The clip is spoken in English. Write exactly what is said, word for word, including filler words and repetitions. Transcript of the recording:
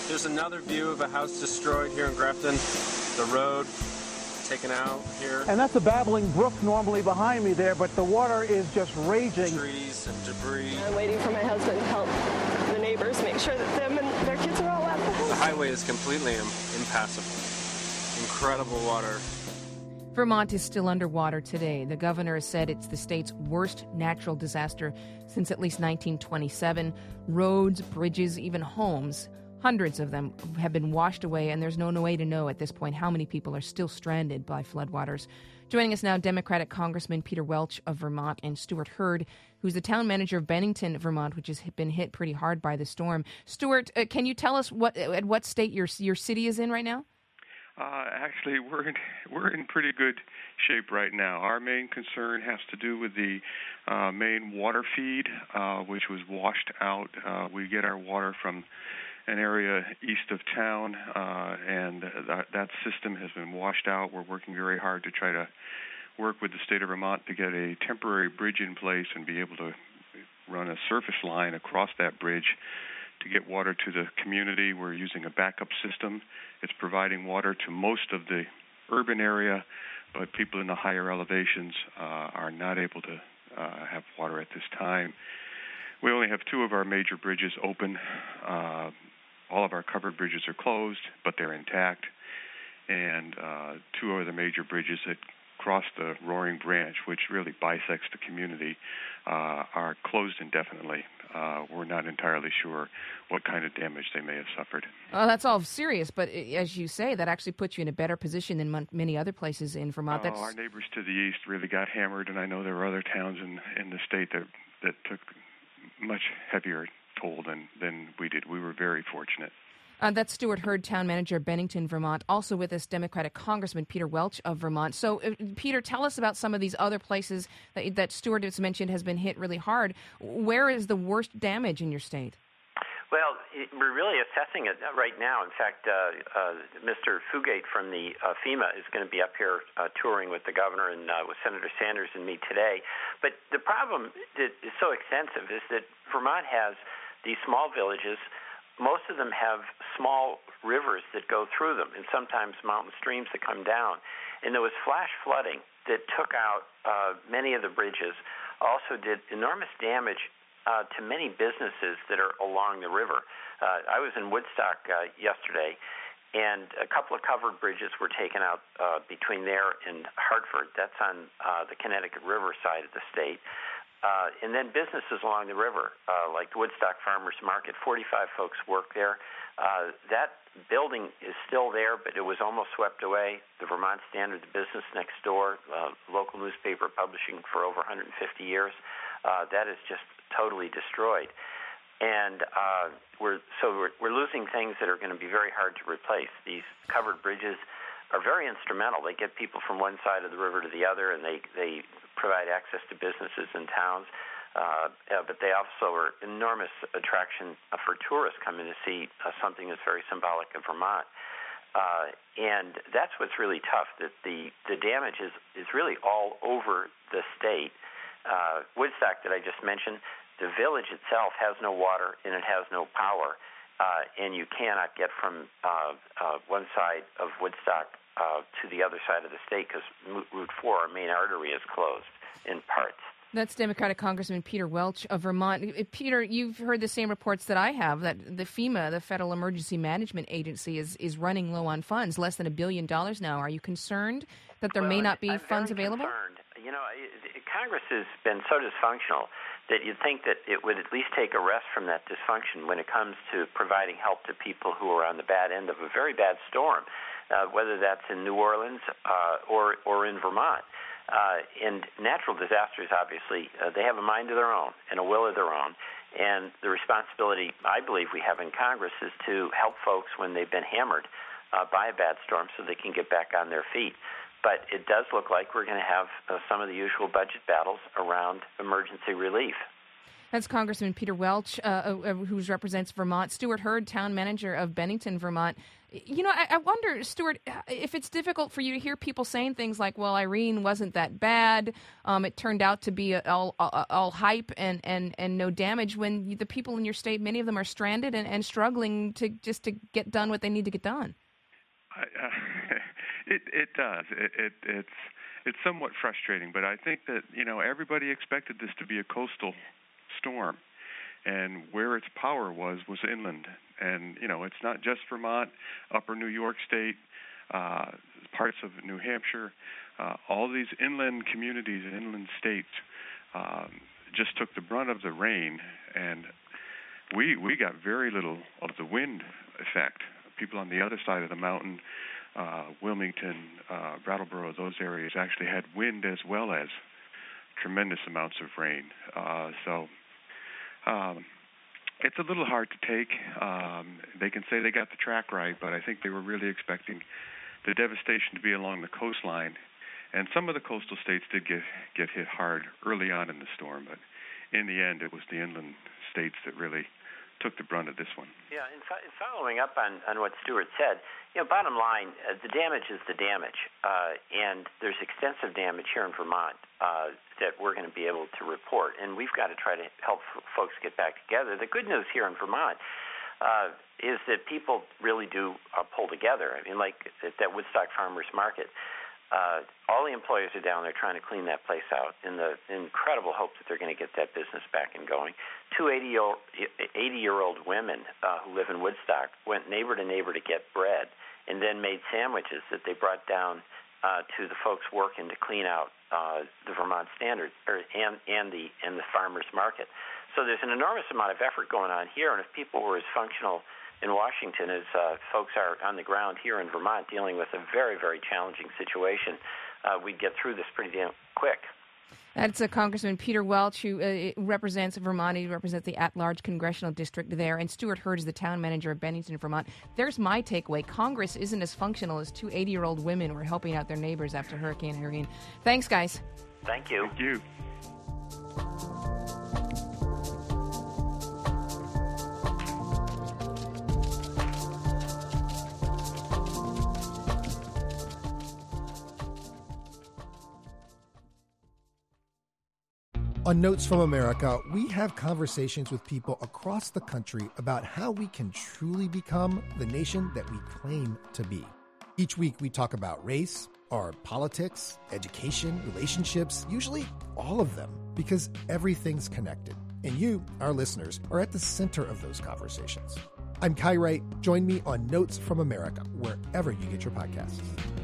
There's another view of a house destroyed here in Grafton. The road taken out here. And that's a babbling brook normally behind me there, but the water is just raging. Trees and debris. I'm waiting for my husband to help the neighbors make sure that them and their kids are all out of the house. The highway is completely im- impassable. Incredible water. Vermont is still underwater today. The governor has said it's the state's worst natural disaster since at least nineteen twenty-seven. Roads, bridges, even homes, hundreds of them have been washed away, and there's no way to know at this point how many people are still stranded by floodwaters. Joining us now, Democratic Congressman Peter Welch of Vermont and Stuart Hurd, who's the town manager of Bennington, Vermont, which has been hit pretty hard by the storm. Stuart, uh, can you tell us what at what state your your city is in right now? Uh, actually, we're in, we're in pretty good shape right now. Our main concern has to do with the uh, main water feed, uh, which was washed out. Uh, we get our water from an area east of town, uh, and that, that system has been washed out. We're working very hard to try to work with the state of Vermont to get a temporary bridge in place and be able to run a surface line across that bridge to get water to the community. We're using a backup system. It's providing water to most of the urban area, but people in the higher elevations uh, are not able to uh, have water at this time. We only have two of our major bridges open. Uh, all of our covered bridges are closed, but they're intact. And uh, two of the major bridges that cross the Roaring Branch, which really bisects the community, uh, are closed indefinitely. Uh, we're not entirely sure what kind of damage they may have suffered. Well, that's all serious, but as you say, that actually puts you in a better position than mon- many other places in Vermont. Oh, That's... Our neighbors to the east really got hammered, and I know there were other towns in, in the state that, that took much heavier toll than, than we did. We were very fortunate. Uh, that's Stuart Hurd, town manager of Bennington, Vermont. Also with us, Democratic Congressman Peter Welch of Vermont. So, uh, Peter, tell us about some of these other places that, that Stuart has mentioned has been hit really hard. Where is the worst damage in your state? Well, we're really assessing it right now. In fact, uh, uh, Mister Fugate from the uh, FEMA is going to be up here uh, touring with the governor and uh, with Senator Sanders and me today. But the problem that is so extensive is that Vermont has these small villages. Most of them have small rivers that go through them, and sometimes mountain streams that come down. And there was flash flooding that took out uh, many of the bridges, also did enormous damage uh, to many businesses that are along the river. Uh, I was in Woodstock uh, yesterday, and a couple of covered bridges were taken out uh, between there and Hartford. That's on uh, the Connecticut River side of the state. Uh, and then businesses along the river, uh, like the Woodstock Farmers Market, forty-five folks work there. Uh, that building is still there, but it was almost swept away. The Vermont Standard, the business next door, uh, local newspaper publishing for over one hundred fifty years, uh, that is just totally destroyed. And uh, we're so we're, we're losing things that are going to be very hard to replace. These covered bridges are very instrumental. They get people from one side of the river to the other, and they, they provide access to businesses and towns. Uh, yeah, but they also are enormous attraction for tourists coming to see uh, something that's very symbolic of Vermont. Uh, and that's what's really tough, that the, the damage is, is really all over the state. Uh, Woodstock that I just mentioned, the village itself has no water and it has no power. Uh, and you cannot get from uh, uh, one side of Woodstock uh, to the other side of the state because Route four, our main artery, is closed in parts. That's Democratic Congressman Peter Welch of Vermont. Peter, you've heard the same reports that I have, that the FEMA, the Federal Emergency Management Agency, is, is running low on funds, less than a billion dollars now. Are you concerned that there well, may not be I'm funds very available? Concerned. You know, Congress has been so dysfunctional that you'd think that it would at least take a rest from that dysfunction when it comes to providing help to people who are on the bad end of a very bad storm, uh, whether that's in New Orleans uh, or, or in Vermont. Uh, and natural disasters, obviously, uh, they have a mind of their own and a will of their own. And the responsibility, I believe, we have in Congress is to help folks when they've been hammered uh, by a bad storm so they can get back on their feet. But it does look like we're going to have uh, some of the usual budget battles around emergency relief. That's Congressman Peter Welch, uh, uh, who represents Vermont. Stuart Hurd, town manager of Bennington, Vermont. You know, I, I wonder, Stuart, if it's difficult for you to hear people saying things like, well, Irene wasn't that bad. Um, it turned out to be all, all, all hype and, and, and no damage, when you, the people in your state, many of them are stranded and, and struggling to just to get done what they need to get done. I, uh, it, it does. It, it, it's, it's somewhat frustrating, but I think that, you know, everybody expected this to be a coastal storm, and where its power was was inland. And you know, it's not just Vermont, upper New York State, uh, parts of New Hampshire, uh, all these inland communities and inland states um, just took the brunt of the rain, and we we got very little of the wind effect. People on the other side of the mountain, uh, Wilmington, uh, Brattleboro, those areas actually had wind as well as tremendous amounts of rain. Uh, so um, it's a little hard to take. Um, they can say they got the track right, but I think they were really expecting the devastation to be along the coastline. And some of the coastal states did get, get hit hard early on in the storm, but in the end it was the inland states that really took the brunt of this one. Yeah, and following up on, on what Stuart said, you know, bottom line, uh, the damage is the damage, uh, and there's extensive damage here in Vermont uh, that we're going to be able to report, and we've got to try to help f- folks get back together. The good news here in Vermont uh, is that people really do uh, pull together. I mean, like at that Woodstock Farmers Market, Uh, all the employers are down there trying to clean that place out in the incredible hope that they're going to get that business back and going. Two eighty-year-old women uh, who live in Woodstock went neighbor to neighbor to get bread and then made sandwiches that they brought down uh, to the folks working to clean out uh, the Vermont Standard or, and, and, the, and the farmers market. So there's an enormous amount of effort going on here, and if people were as functional in Washington as uh, folks are on the ground here in Vermont dealing with a very, very challenging situation, uh, we'd get through this pretty damn quick. That's uh, Congressman Peter Welch, who uh, represents Vermont. He represents the at-large congressional district there. And Stuart Hurd is the town manager of Bennington, Vermont. There's my takeaway. Congress isn't as functional as two eighty-year-old women who are helping out their neighbors after Hurricane Irene. Thanks, guys. Thank you. Thank you. On Notes from America, we have conversations with people across the country about how we can truly become the nation that we claim to be. Each week we talk about race, our politics, education, relationships, usually all of them, because everything's connected. And you, our listeners, are at the center of those conversations. I'm Kai Wright. Join me on Notes from America, wherever you get your podcasts.